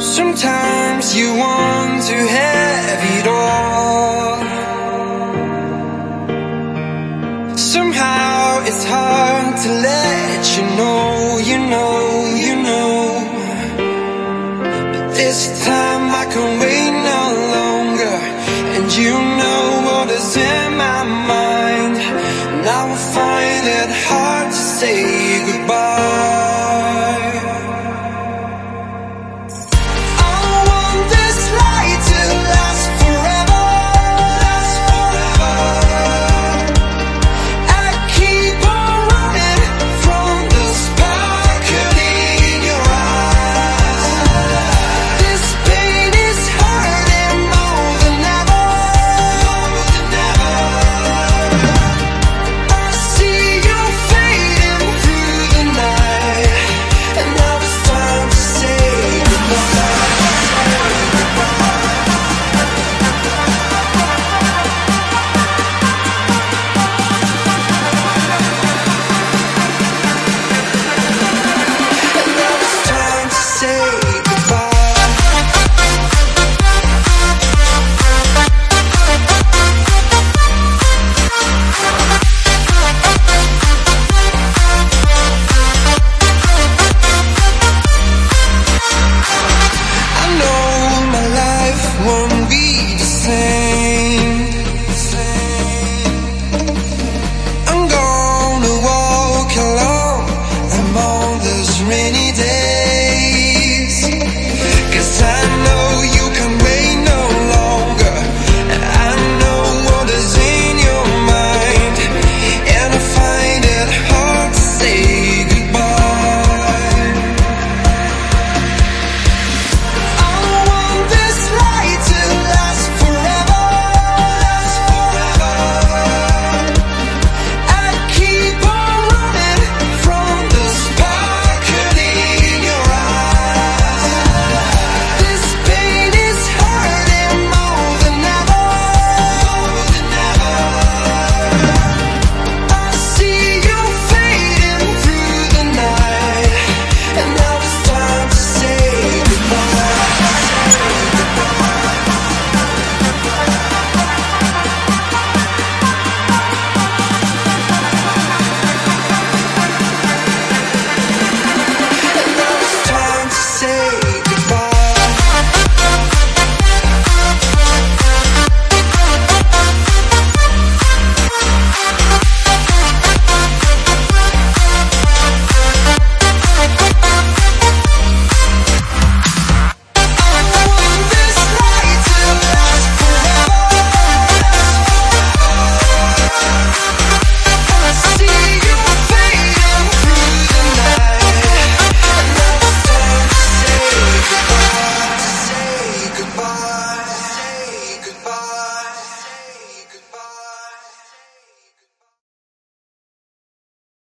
Sometimes you want to have it all. Somehow it's hard to let you know, you know, you know. But this time I can wait no longer, and you know what is in my mind. And I will find it hard to say goodbye.